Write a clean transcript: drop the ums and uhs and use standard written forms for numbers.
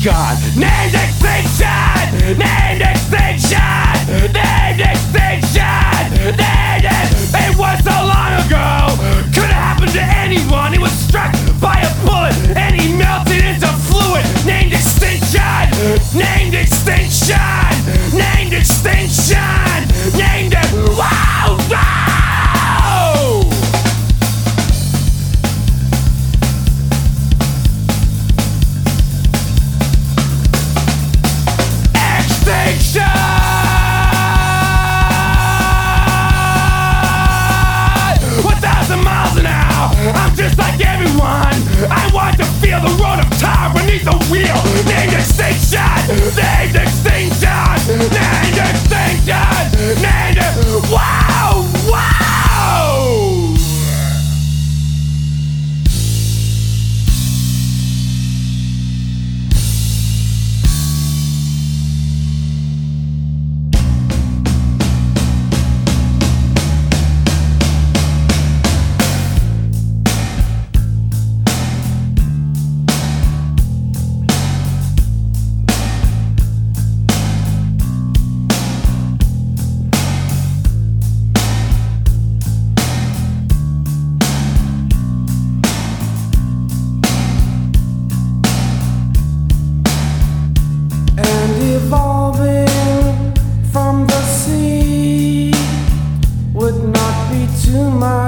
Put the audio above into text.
gone. Named extinction! Named extinction! Named extinction! Named it was so long ago. Could have happened to anyone. He was struck by a bullet and he melted into fluid. Named extinction! Named extinction! Named extinction! Named it. Wow! Wow! Extinction! 1,000 miles an hour. I'm just like everyone. I want to feel the road of time beneath the wheel. Named extinction. Named extinction. Named extinction. Named it. Wow! Wow! Evolving from the sea would not be too much.